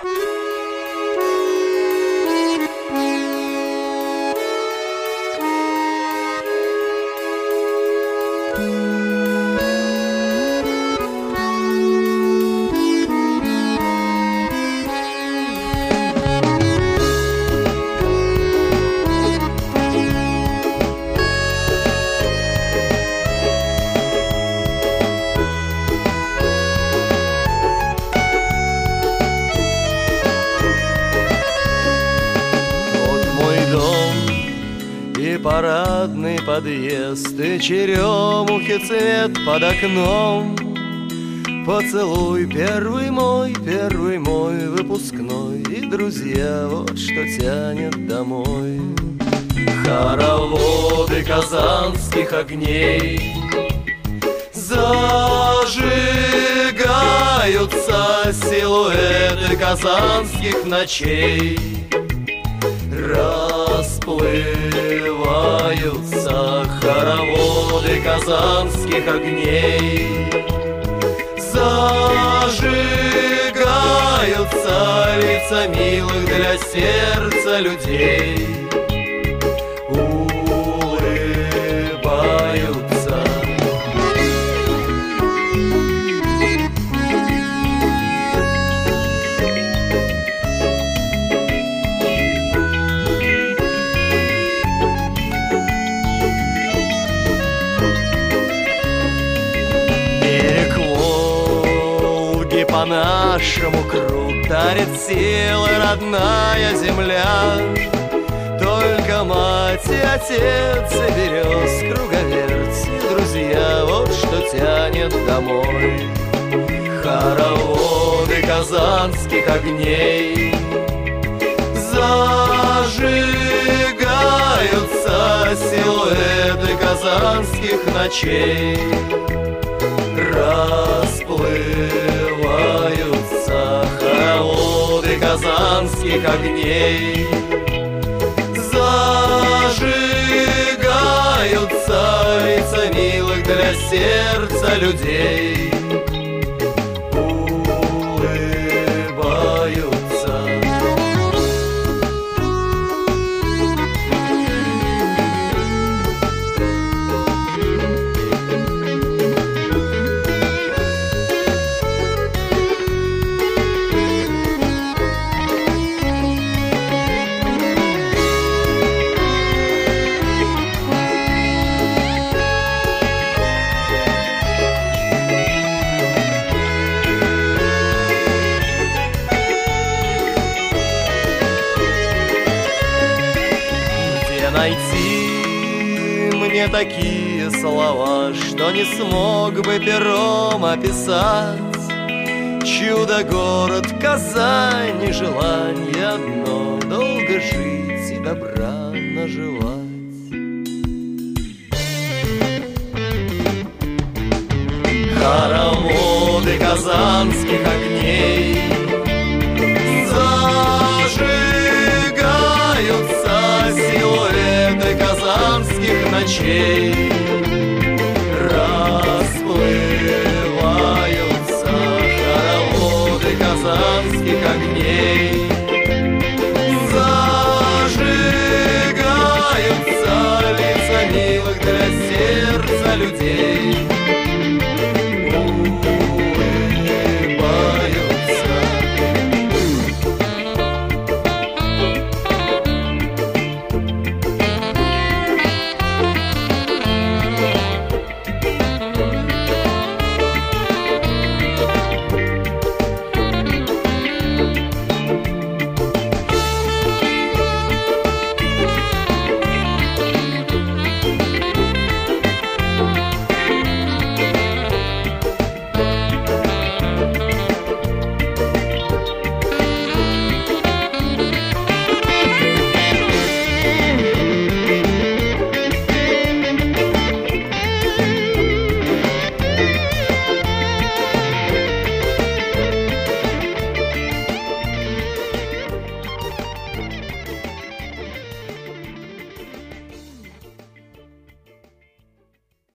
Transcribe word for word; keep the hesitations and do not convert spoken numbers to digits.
Парадный подъезд и черемухи цвет под окном. Поцелуй первый мой, первый мой выпускной, и друзья, вот что тянет домой. Хороводы казанских огней зажигаются, силуэты казанских ночей расплываются, хороводы казанских огней зажигаются, лица милых для сердца людей улыбаются. По-нашему круг дарит силы родная земля. Только мать и отец и берез круговерть, и друзья, вот что тянет домой. Хороводы казанских огней зажигаются, силуэты казанских ночей расплываются, хороводы казанских огней зажигаются, лица милых для сердца людей улыбаются. Найти мне такие слова, что не смог бы пером описать. Чудо-город Казань, и желание одно — долго жить и добра наживать. Хороводы казанских огней зажигаются, силуэты казанских ночей расплываются, хороводы казанских огней зажигаются, лица милых для сердца людей